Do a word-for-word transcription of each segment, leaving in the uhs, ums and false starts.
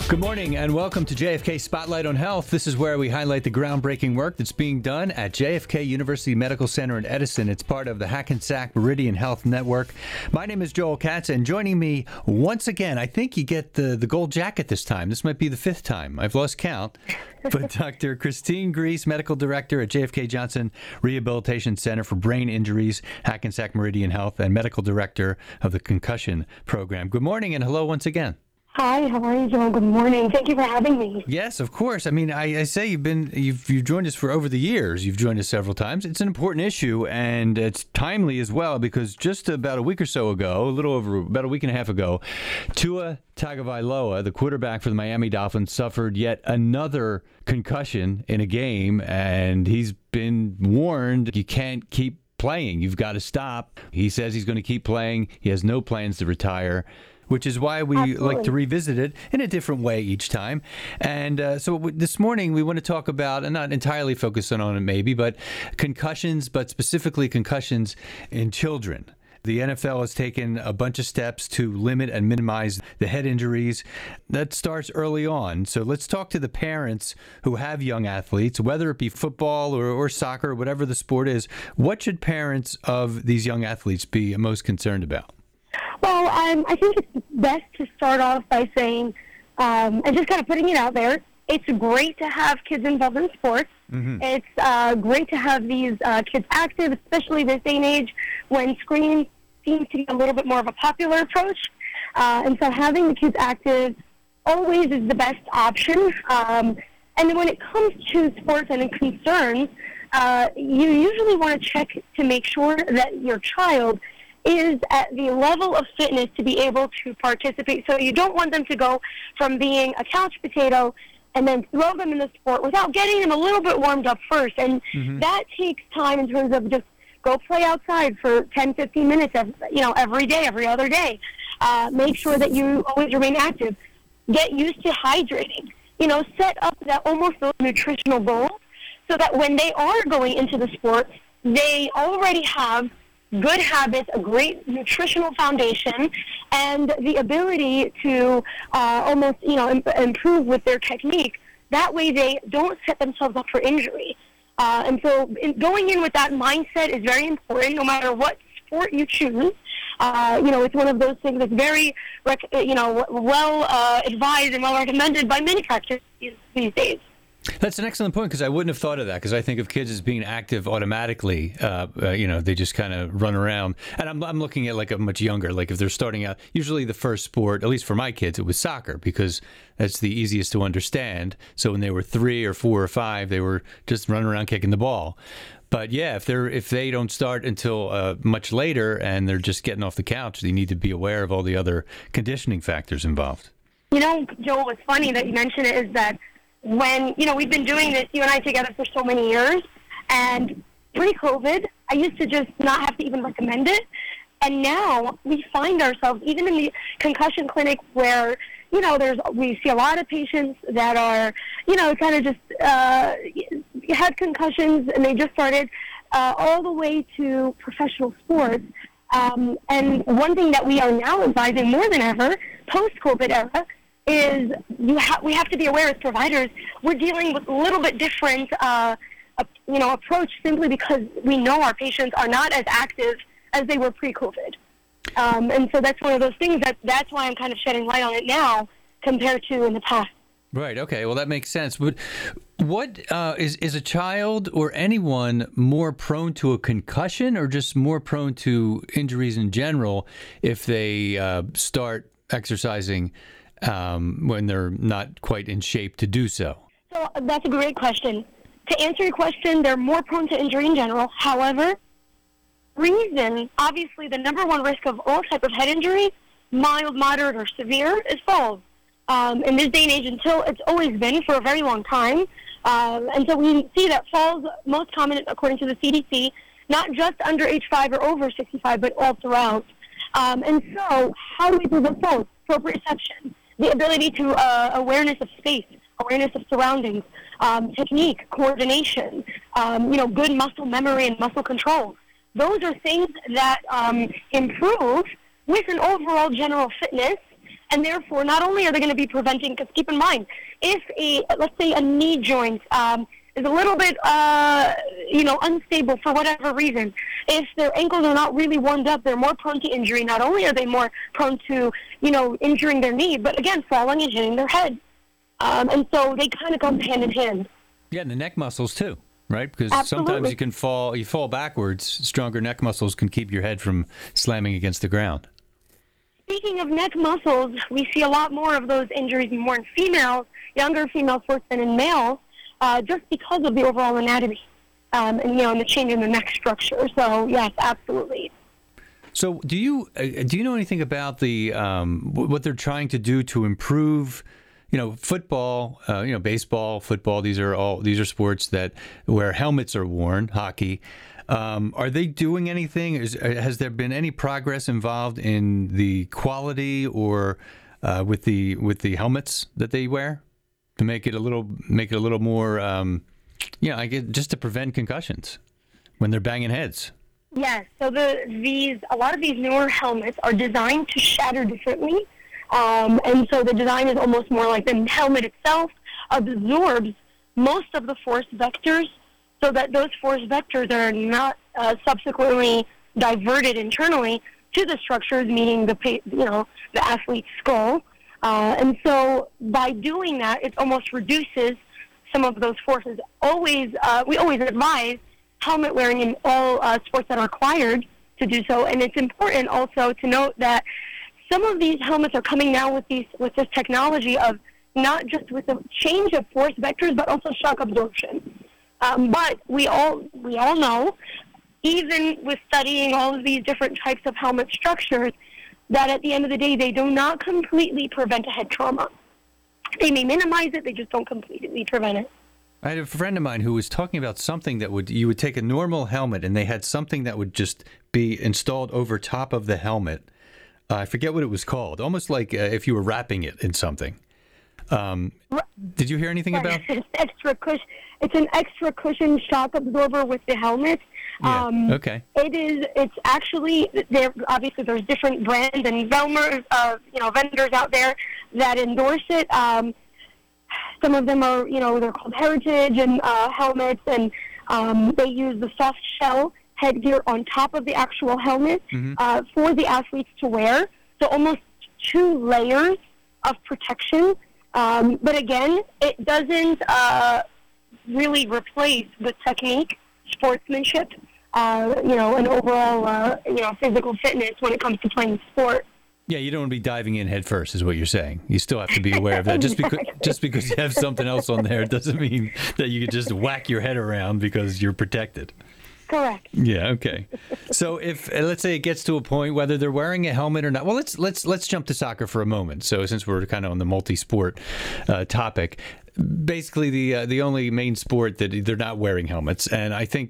Good morning and welcome to J F K Spotlight on Health. This is where we highlight the groundbreaking work that's being done at J F K University Medical Center in Edison. It's part of the Hackensack Meridian Health Network. My name is Joel Katz, and joining me once again, I think you get the, the gold jacket this time. This might be the fifth time. I've lost count. But Doctor Christine Griess, Medical Director at J F K Johnson Rehabilitation Center for Brain Injuries, Hackensack Meridian Health, and Medical Director of the Concussion Program. Good morning and hello once again. Hi, how are you, Joel? Good morning. Thank you for having me. Yes, of course. I mean, I, I say you've been you've you've joined us for over the years. You've joined us several times. It's an important issue, and it's timely as well because just about a week or so ago, a little over about a week and a half ago, Tua Tagovailoa, the quarterback for the Miami Dolphins, suffered yet another concussion in a game, and he's been warned you can't keep playing. You've got to stop. He says he's going to keep playing. He has no plans to retire, which is why we Absolutely. like to revisit it in a different way each time. And uh, so w- this morning we want to talk about, and not entirely focusing on it maybe, but concussions, but specifically concussions in children. The N F L has taken a bunch of steps to limit and minimize the head injuries. That starts early on. So let's talk to the parents who have young athletes, whether it be football or, or soccer, whatever the sport is. What should parents of these young athletes be most concerned about? Well, um, I think it's best to start off by saying, um, and just kind of putting it out there, it's great to have kids involved in sports. Mm-hmm. It's uh, great to have these uh, kids active, especially this day and age when screening seems to be a little bit more of a popular approach. Uh, and so having the kids active always is the best option. Um, and then when it comes to sports and concerns, uh, you usually want to check to make sure that your child is at the level of fitness to be able to participate. So you don't want them to go from being a couch potato and then throw them in the sport without getting them a little bit warmed up first. And mm-hmm. that takes time in terms of just go play outside for ten, fifteen minutes, every, you know, every day, every other day. Uh, make sure that you always remain active. Get used to hydrating. You know, set up that almost those nutritional goals so that when they are going into the sport, they already have good habits, a great nutritional foundation, and the ability to uh, almost, you know, im- improve with their technique. That way they don't set themselves up for injury. Uh, and so in going in with that mindset is very important, no matter what sport you choose. Uh, you know, it's one of those things that's very, rec- you know, well uh, advised and well recommended by many practitioners these days. That's an excellent point because I wouldn't have thought of that because I think of kids as being active automatically. Uh, uh, you know, they just kind of run around. And I'm I'm looking at like a much younger, like if they're starting out, usually the first sport, at least for my kids, it was soccer because that's the easiest to understand. So when they were three or four or five, they were just running around kicking the ball. But yeah, if they're if they don't start until uh, much later and they're just getting off the couch, they need to be aware of all the other conditioning factors involved. You know, Joel, what's funny that you mentioned it is that when, you know, we've been doing this, you and I together for so many years, and pre-COVID, I used to just not have to even recommend it. And now we find ourselves, even in the concussion clinic where, you know, there's we see a lot of patients that are, you know, kind of just uh, had concussions and they just started uh, all the way to professional sports. Um, and one thing that we are now advising more than ever, post-COVID era, is you ha- we have to be aware as providers we're dealing with a little bit different uh, uh, you know, approach simply because we know our patients are not as active as they were pre-COVID. Um, and so that's one of those things that that's why I'm kind of shedding light on it now compared to in the past. Right. Okay. Well, that makes sense. But what uh, is is a child or anyone more prone to a concussion or just more prone to injuries in general if they uh, start exercising Um, when they're not quite in shape to do so? So that's a great question. To answer your question, they're more prone to injury in general. However, reason, obviously the number one risk of all type of head injury, mild, moderate, or severe, is falls. Um, in this day and age, until it's always been for a very long time. Um, and so we see that falls most common, according to the C D C, not just under age five or over sixty-five, but all throughout. Um, and so how do we prevent falls? Proprioception. The ability to uh, awareness of space, awareness of surroundings, um, technique, coordination, um, you know, good muscle memory and muscle control. Those are things that um, improve with an overall general fitness And therefore, not only are they going to be preventing, because keep in mind, if a, let's say a knee joint um, is a little bit, uh, you know, unstable for whatever reason, if their ankles are not really warmed up, they're more prone to injury. Not only are they more prone to, you know, injuring their knee, but again, falling and hitting their head. Um, and so they kind of go hand in hand. Yeah, and the neck muscles too, right? Because Absolutely. sometimes you can fall, you fall backwards. Stronger neck muscles can keep your head from slamming against the ground. Speaking of neck muscles, we see a lot more of those injuries more in females, younger female sports than in males, uh, just because of the overall anatomy um, and, you know, and the change in the neck structure. So, yes, absolutely. So do you uh, do you know anything about the um, what they're trying to do to improve, you know, football, uh, you know, baseball, football, these are all these are sports that where helmets are worn, hockey. Um, are they doing anything? Is, has there been any progress involved in the quality or uh, with the with the helmets that they wear to make it a little make it a little more, um, you know, I get just to prevent concussions when they're banging heads? Yes. So the these a lot of these newer helmets are designed to shatter differently, um, and so the design is almost more like the helmet itself absorbs most of the force vectors, so that those force vectors are not uh, subsequently diverted internally to the structures, meaning the pa- you know the athlete's skull. Uh, and so by doing that, it almost reduces some of those forces. Always, uh, we always advise helmet wearing in all uh, sports that are required to do so. And it's important also to note that some of these helmets are coming now with these with this technology of not just with the change of force vectors, but also shock absorption. Um, but we all we all know, even with studying all of these different types of helmet structures, that at the end of the day, they do not completely prevent a head trauma. They may minimize it, they just don't completely prevent it. I had a friend of mine who was talking about something that would, you would take a normal helmet and they had something that would just be installed over top of the helmet. Uh, I forget what it was called, almost like uh, if you were wrapping it in something. Um, did you hear anything about? It's extra cushion. It's an extra cushion shock absorber with the helmet. Yeah. Um, okay. It is. It's actually there. Obviously, there's different brands and vendors, uh, you know, vendors out there that endorse it. Um, some of them are, you know, they're called Heritage and uh, helmets, and um, they use the soft shell headgear on top of the actual helmet mm-hmm. uh, for the athletes to wear. So almost two layers of protection. Um, but again, it doesn't uh, really replace the technique, sportsmanship, uh, you know, and overall, uh, you know, physical fitness when it comes to playing sport. Yeah, you don't want to be diving in head first, is what you're saying. You still have to be aware of that. Just because just because you have something else on there doesn't mean that you can just whack your head around because you're protected. Correct. Yeah. Okay. So if uh, let's say it gets to a point whether they're wearing a helmet or not. Well, let's let's let's jump to soccer for a moment. So since we're kind of on the multi-sport uh, topic, basically the uh, the only main sport that they're not wearing helmets, and I think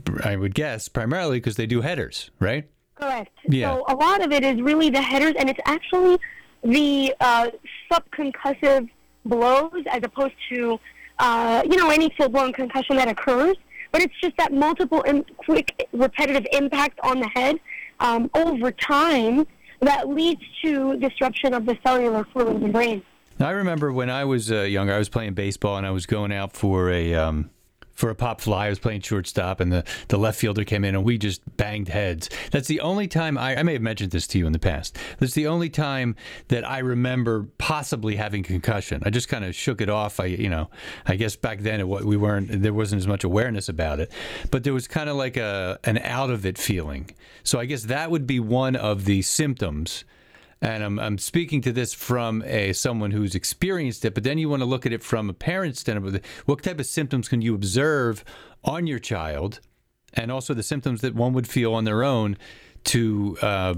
I would guess primarily because they do headers, right? Correct. Yeah. So a lot of it is really the headers, and it's actually the uh, subconcussive blows as opposed to uh, you know any full-blown concussion that occurs. But it's just that multiple and quick, repetitive impact on the head um, over time that leads to disruption of the cellular fluid in the brain. Now, I remember when I was uh, younger, I was playing baseball and I was going out for a um, for a pop fly. I was playing shortstop, and the, the left fielder came in, and we just banged heads. That's the only time I, I may have mentioned this to you in the past. That's the only time that I remember possibly having concussion. I just kind of shook it off. I, you know, I guess back then it, we weren't there wasn't as much awareness about it, but there was kind of like a an out of it feeling. So I guess that would be one of the symptoms. And I'm I'm speaking to this from a someone who's experienced it, but then you want to look at it from a parent's standpoint. What type of symptoms can you observe on your child, and also the symptoms that one would feel on their own to uh,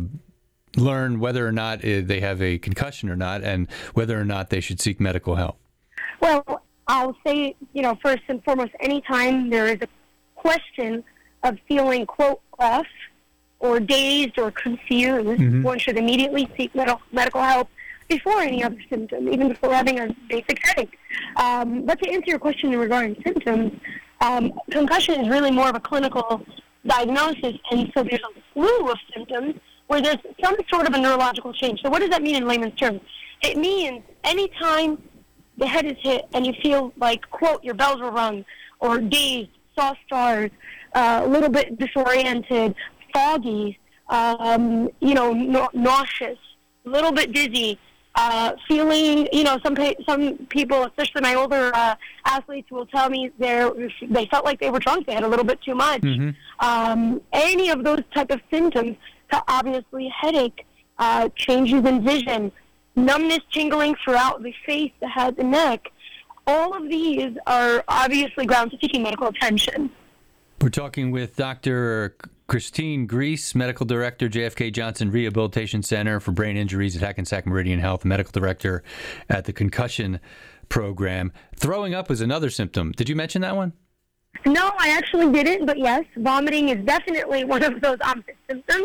learn whether or not they have a concussion or not, and whether or not they should seek medical help? Well, I'll say, you know, first and foremost, anytime there is a question of feeling, quote, off, or dazed or confused, mm-hmm. one should immediately seek med- medical help before any other symptom, even before having a basic headache. Um, but to answer your question regarding symptoms, um, concussion is really more of a clinical diagnosis, and so there's a slew of symptoms where there's some sort of a neurological change. So what does that mean in layman's terms? It means anytime the head is hit and you feel like, quote, your bells were rung, or dazed, saw stars, uh, a little bit disoriented, foggy, um, you know, na- nauseous, a little bit dizzy, uh, feeling, you know, some pa- some people, especially my older uh, athletes, will tell me they they felt like they were drunk, they had a little bit too much. Mm-hmm. Um, any of those type of symptoms, obviously headache, uh, changes in vision, numbness, tingling throughout the face, the head, the neck. All of these are obviously grounds for seeking medical attention. We're talking with Doctor Christine Griess, Medical Director, J F K Johnson Rehabilitation Center for Brain Injuries at Hackensack Meridian Health, Medical Director at the Concussion Program. Throwing up is another symptom. Did you mention that one? No, I actually didn't, but yes, vomiting is definitely one of those obvious symptoms.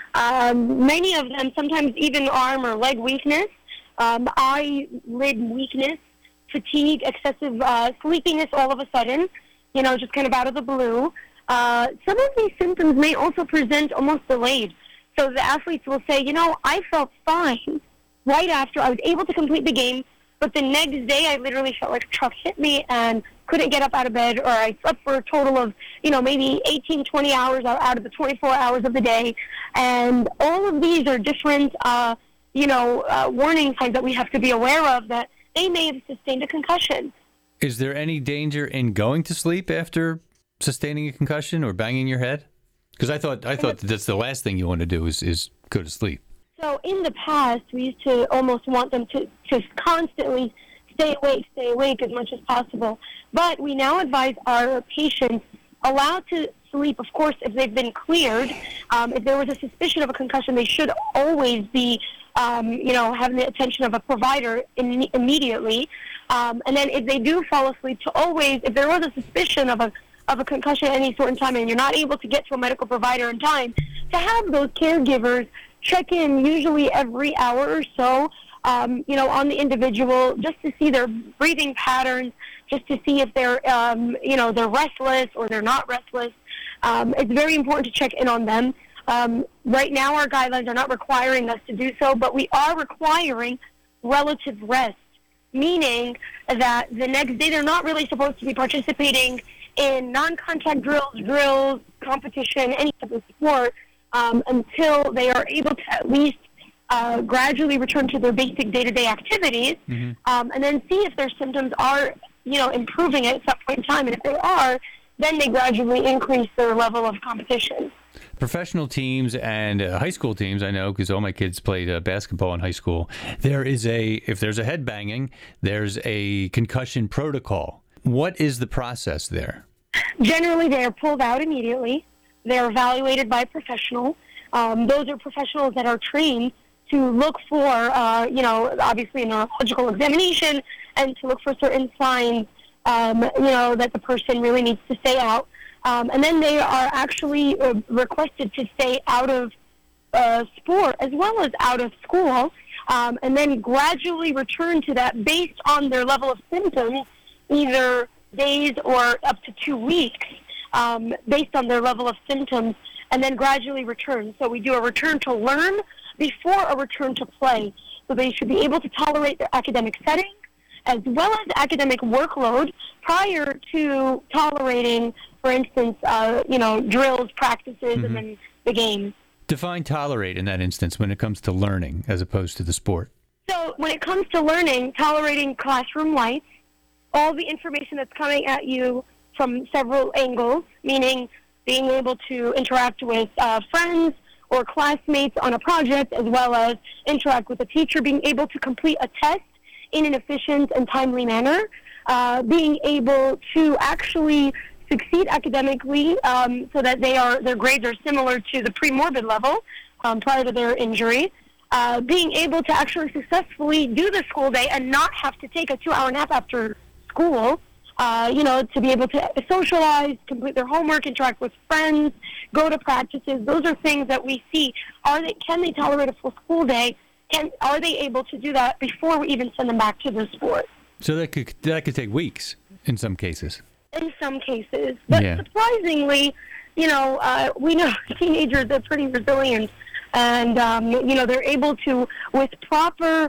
Um, many of them, sometimes even arm or leg weakness, um, eye, lid weakness, fatigue, excessive uh, sleepiness all of a sudden, you know, just kind of out of the blue. Uh, some of these symptoms may also present almost delayed. So the athletes will say, you know, I felt fine right after I was able to complete the game, but the next day I literally felt like a truck hit me and couldn't get up out of bed, or I slept for a total of, you know, maybe eighteen, twenty hours out of the twenty-four hours of the day. And all of these are different, uh, you know, uh, warning signs that we have to be aware of that they may have sustained a concussion. Is there any danger in going to sleep after sustaining a concussion or banging your head? Because I thought I thought that that's the last thing you want to do is, is go to sleep. So in the past, we used to almost want them to, to constantly stay awake, stay awake as much as possible. But we now advise our patients allowed to sleep, of course, if they've been cleared. Um, if there was a suspicion of a concussion, they should always be, um, you know, having the attention of a provider in, immediately. Um, and then if they do fall asleep, to always, if there was a suspicion of a of a concussion at any certain time and you're not able to get to a medical provider in time, to have those caregivers check in usually every hour or so, um, you know, on the individual, just to see their breathing patterns, just to see if they're, um, you know, they're restless or they're not restless. Um, it's very important to check in on them. Um, right now, our guidelines are not requiring us to do so, but we are requiring relative rest, meaning that the next day they're not really supposed to be participating in non-contact drills, drills, competition, any type of sport, um, until they are able to at least uh, gradually return to their basic day-to-day activities, mm-hmm. um, and then see if their symptoms are, you know, improving at some point in time. And if they are, then they gradually increase their level of competition. Professional teams and uh, high school teams, I know, because all my kids played uh, basketball in high school, there is a, if there's a head banging, there's a concussion protocol. What is the process there? Generally, they are pulled out immediately. They're evaluated by a professional. Um, those are professionals that are trained to look for, uh, you know, obviously a neurological examination and to look for certain signs, um, you know, that the person really needs to stay out. Um, and then they are actually uh, requested to stay out of uh, sport as well as out of school, um, and then gradually return to that based on their level of symptoms, either days or up to two weeks, um, based on their level of symptoms, and then gradually return. So we do a return to learn before a return to play. So they should be able to tolerate their academic setting as well as academic workload prior to tolerating, for instance, uh, you know, drills, practices, mm-hmm. and then the game. Define tolerate in that instance when it comes to learning as opposed to the sport. So when it comes to learning, tolerating classroom lights, all the information that's coming at you from several angles, meaning being able to interact with uh, friends or classmates on a project, as well as interact with a teacher, being able to complete a test in an efficient and timely manner, uh, being able to actually succeed academically um, so that they are their grades are similar to the pre-morbid level um, prior to their injury, uh, being able to actually successfully do the school day and not have to take a two-hour nap after school, uh, you know, to be able to socialize, complete their homework, interact with friends, go to practices. Those are things that we see. Are they, can they tolerate a full school day? And are they able to do that before we even send them back to the sport? So that could that could take weeks in some cases. In some cases. But yeah. surprisingly, you know, uh, we know teenagers are pretty resilient. And, um, you know, they're able to, with proper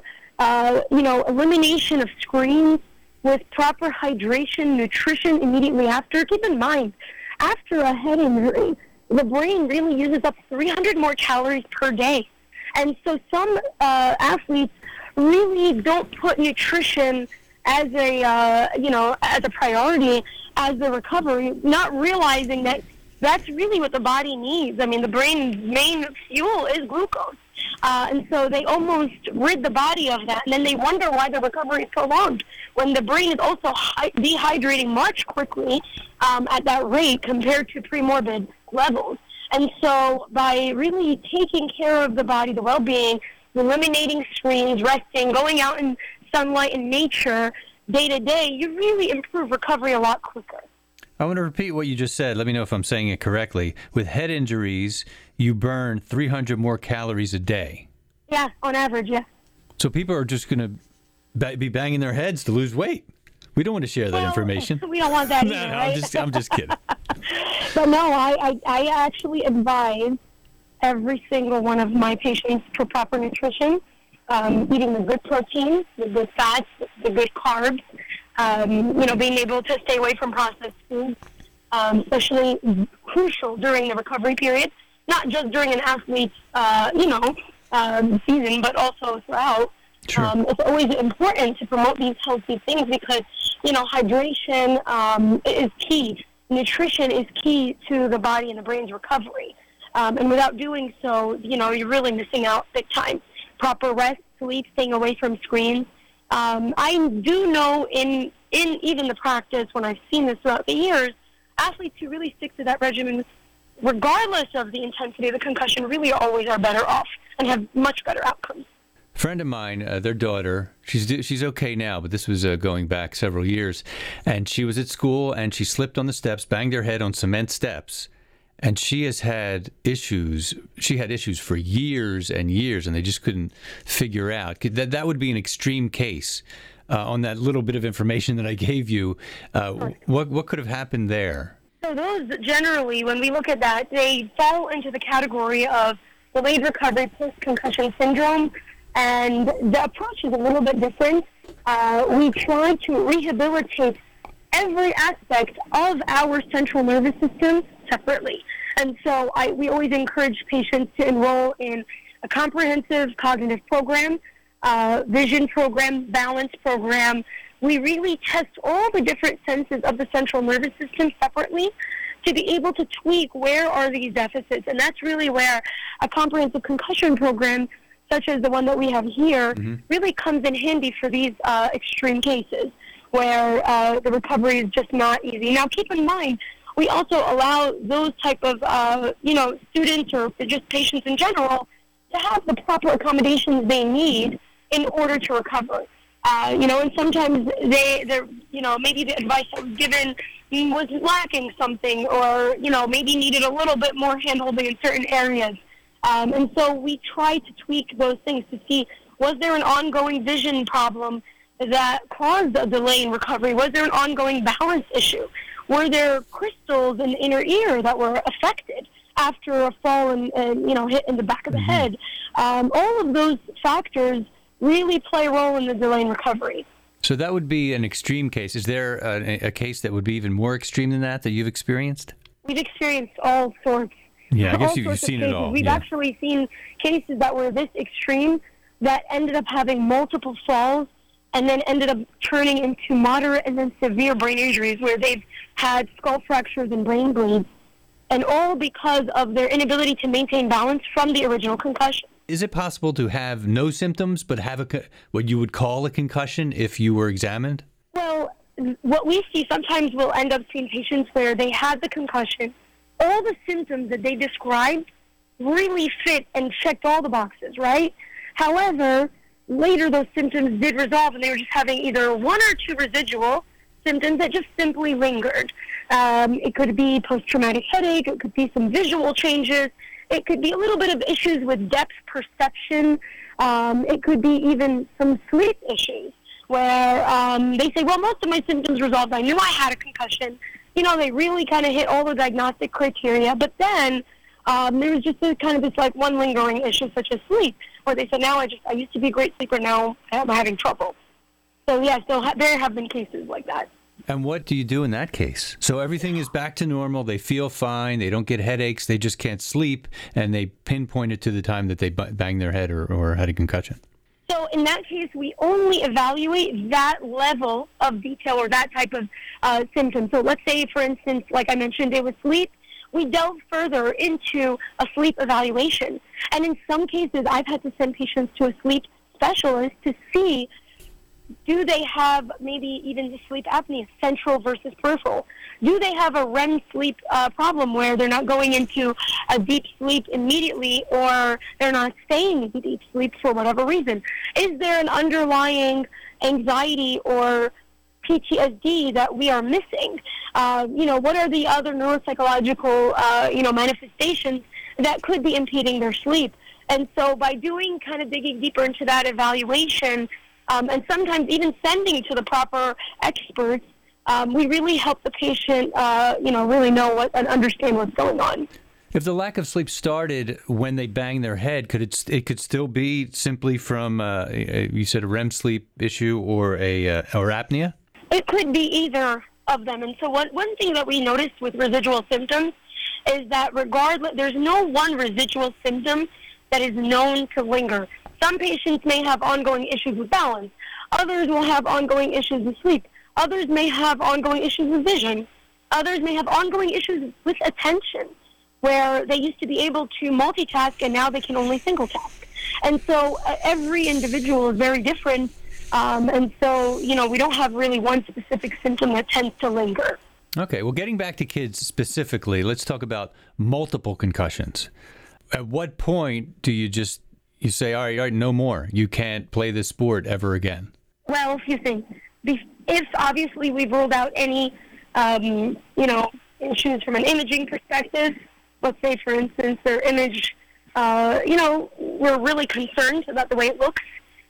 uh, you know, elimination of screens with proper hydration, nutrition immediately after. Keep in mind, after a head injury, the brain really uses up three hundred more calories per day. And so some uh, athletes really don't put nutrition as a, uh, you know, as a priority as the recovery, not realizing that that's really what the body needs. I mean, the brain's main fuel is glucose. Uh, and so they almost rid the body of that, and then they wonder why the recovery is prolonged when the brain is also hi- dehydrating much quickly um, at that rate compared to premorbid levels. And so by really taking care of the body, the well-being, eliminating screens, resting, going out in sunlight and nature day to day, you really improve recovery a lot quicker. I want to repeat what you just said. Let me know if I'm saying it correctly. With head injuries, you burn three hundred more calories a day. Yeah, on average, yeah. So people are just going to ba- be banging their heads to lose weight. We don't want to share that well, information. We don't want that either, no, no, right? I'm just, I'm just kidding. But no, I, I, I actually advise every single one of my patients for proper nutrition, um, eating the good protein, the good fats, the good carbs, um, you know, being able to stay away from processed foods, um, especially crucial during the recovery period, not just during an athlete's, uh, you know, um, season, but also throughout. Sure. Um, it's always important to promote these healthy things because, you know, hydration um, is key. Nutrition is key to the body and the brain's recovery. Um, and without doing so, you know, you're really missing out big time. Proper rest, sleep, staying away from screens. Um, I do know in, in even the practice, when I've seen this throughout the years, athletes who really stick to that regimen, regardless of the intensity of the concussion, really always are better off and have much better outcomes. A friend of mine, uh, their daughter, she's she's okay now, but this was uh, going back several years, and she was at school and she slipped on the steps, banged her head on cement steps, and she has had issues. She had issues for years and years, and they just couldn't figure out. That that would be an extreme case. Uh, on that little bit of information that I gave you, uh, what what could have happened there? So those generally, when we look at that, they fall into the category of delayed recovery post-concussion syndrome. And the approach is a little bit different. Uh, we try to rehabilitate every aspect of our central nervous system separately. And so I, we always encourage patients to enroll in a comprehensive cognitive program, uh, vision program, balance program. We really test all the different senses of the central nervous system separately to be able to tweak where are these deficits. And that's really where a comprehensive concussion program such as the one that we have here, mm-hmm. really comes in handy for these uh, extreme cases where uh, the recovery is just not easy. Now, keep in mind, we also allow those type of, uh, you know, students or just patients in general to have the proper accommodations they need in order to recover. Uh, you know, and sometimes they, they're, you know, maybe the advice that was given was lacking something or, you know, maybe needed a little bit more handholding in certain areas. Um, and so we try to tweak those things to see, was there an ongoing vision problem that caused a delay in recovery? Was there an ongoing balance issue? Were there crystals in the inner ear that were affected after a fall and, and you know, hit in the back of the mm-hmm. head? Um, all of those factors really play a role in the delay in recovery. So that would be an extreme case. Is there a, a case that would be even more extreme than that that you've experienced? We've experienced all sorts. Yeah, I guess all you've seen cases. it all. We've yeah. actually seen cases that were this extreme that ended up having multiple falls and then ended up turning into moderate and then severe brain injuries where they've had skull fractures and brain bleeds, and all because of their inability to maintain balance from the original concussion. Is it possible to have no symptoms but have a co- what you would call a concussion if you were examined? Well, what we see sometimes we'll end up seeing patients where they had the concussion, all the symptoms that they described really fit and checked all the boxes, right? However, later those symptoms did resolve and they were just having either one or two residual symptoms that just simply lingered. Um, it could be post-traumatic headache, it could be some visual changes, it could be a little bit of issues with depth perception, um, it could be even some sleep issues where um, they say, well, most of my symptoms resolved, I knew I had a concussion. You know, they really kind of hit all the diagnostic criteria, but then um, there was just a, kind of this like one lingering issue such as sleep, or they said, now I just, I used to be a great sleeper, now I'm having trouble. So, yeah, so ha- there have been cases like that. And what do you do in that case? So everything is back to normal. They feel fine. They don't get headaches. They just can't sleep. And they pinpoint it to the time that they bang their head or, or had a concussion. So in that case, we only evaluate that level of detail or that type of uh, symptom. So let's say, for instance, like I mentioned, it was sleep. We delve further into a sleep evaluation. And in some cases, I've had to send patients to a sleep specialist to see, do they have maybe even the sleep apnea, central versus peripheral? Do they have a R E M sleep uh, problem where they're not going into a deep sleep immediately, or they're not staying in deep sleep for whatever reason? Is there an underlying anxiety or P T S D that we are missing? Uh, you know, what are the other neuropsychological, uh, you know, manifestations that could be impeding their sleep? And so by doing kind of digging deeper into that evaluation, Um, and sometimes even sending to the proper experts, um, we really help the patient, uh, you know, really know what and understand what's going on. If the lack of sleep started when they bang their head, could it it could still be simply from uh, you said a R E M sleep issue or a uh, or apnea? It could be either of them. And so one one thing that we noticed with residual symptoms is that regardless, there's no one residual symptom that is known to linger. Some patients may have ongoing issues with balance. Others will have ongoing issues with sleep. Others may have ongoing issues with vision. Others may have ongoing issues with attention, where they used to be able to multitask and now they can only single task. And so uh, every individual is very different. Um, and so, you know, we don't have really one specific symptom that tends to linger. Okay, well, getting back to kids specifically, let's talk about multiple concussions. At what point do you just You say, all right, all right, no more. You can't play this sport ever again. Well, a few things. If obviously we've ruled out any, um, you know, issues from an imaging perspective, let's say, for instance, their image, uh, you know, we're really concerned about the way it looks.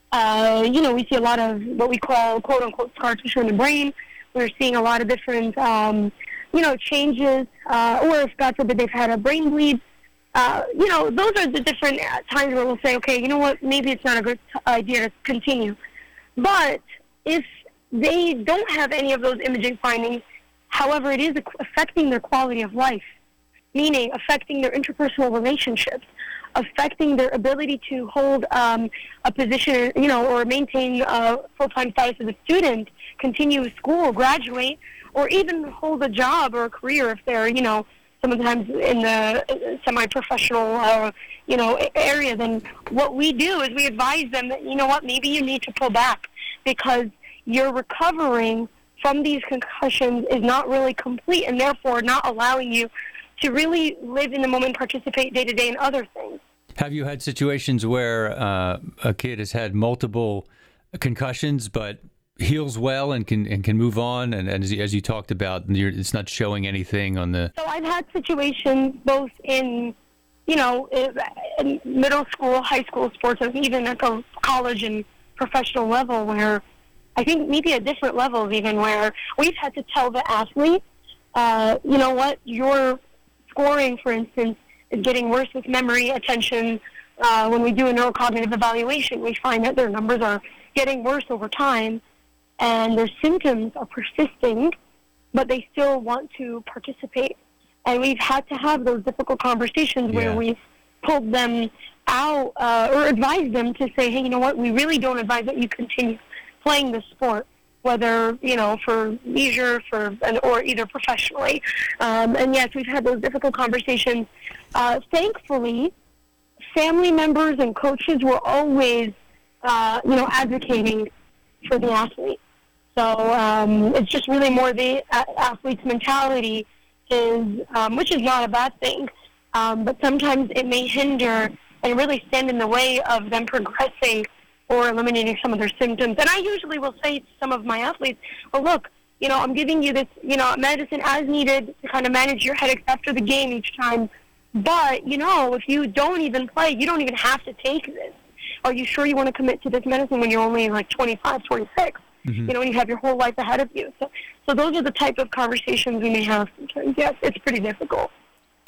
Uh, you know, we see a lot of what we call, quote unquote, scar tissue in the brain. We're seeing a lot of different, um, you know, changes, uh, or if, God forbid, they've had a brain bleed. Uh, you know, those are the different times where we'll say, okay, you know what, maybe it's not a good t- idea to continue. But if they don't have any of those imaging findings, however, it is affecting their quality of life, meaning affecting their interpersonal relationships, affecting their ability to hold um, a position, you know, or maintain a full-time status as a student, continue school, graduate, or even hold a job or a career if they're, you know, sometimes in the semi-professional, uh, you know, area, then what we do is we advise them that, you know what, maybe you need to pull back because your recovering from these concussions is not really complete and therefore not allowing you to really live in the moment, participate day-to-day in other things. Have you had situations where uh, a kid has had multiple concussions but heals well and can and can move on, and, and as, you, as you talked about, you're, it's not showing anything on the... So I've had situations both in, you know, in middle school, high school sports, and even at the college and professional level where I think maybe at different levels even where we've had to tell the athlete, uh, you know what, your scoring, for instance, is getting worse with memory, attention. Uh, when we do a neurocognitive evaluation, we find that their numbers are getting worse over time, and their symptoms are persisting, but they still want to participate. And we've had to have those difficult conversations where Yeah. we've pulled them out uh, or advised them to say, hey, you know what, we really don't advise that you continue playing this sport, whether, you know, for leisure for and, or either professionally. Um, and, yes, we've had those difficult conversations. Uh, thankfully, family members and coaches were always, uh, you know, advocating for the athlete. So um, it's just really more the a- athlete's mentality is, um, which is not a bad thing, um, but sometimes it may hinder and really stand in the way of them progressing or eliminating some of their symptoms. And I usually will say to some of my athletes, well, look, you know, I'm giving you this, you know, medicine as needed to kind of manage your headaches after the game each time. But, you know, if you don't even play, you don't even have to take this. Are you sure you want to commit to this medicine when you're only like twenty-five, twenty-six? Mm-hmm. You know, and you have your whole life ahead of you. So, so those are the type of conversations we may have sometimes. Yes, it's pretty difficult.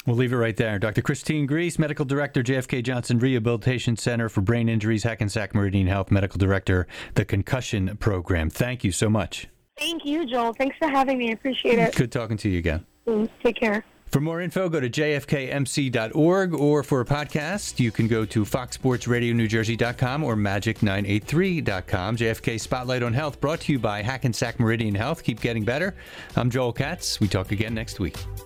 We'll leave it right there. Doctor Christine Griess, Medical Director, J F K Johnson Rehabilitation Center for Brain Injuries, Hackensack Meridian Health, Medical Director, the Concussion Program. Thank you so much. Thank you, Joel. Thanks for having me. I appreciate it. Good talking to you again. Take care. For more info, go to j f k m c dot org, or for a podcast, you can go to fox sports radio new jersey dot com or magic nine eight three dot com. J F K Spotlight on Health brought to you by Hackensack Meridian Health. Keep getting better. I'm Joel Katz. We talk again next week.